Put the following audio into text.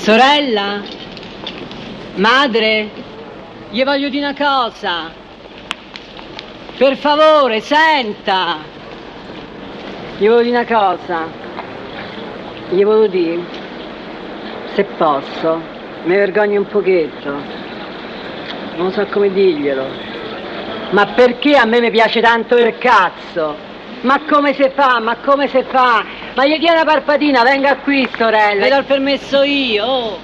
Sorella? Madre? Gli voglio dire una cosa. Per favore, senta. Gli voglio dire una cosa. Gli voglio dire, se posso, mi vergogno un pochetto. Non so come dirglielo. Ma perché a me mi piace tanto il cazzo? Ma come si fa? Ma come si fa? Ma gli dia una parpatina, venga qui, sorella. Le do il permesso io. Oh.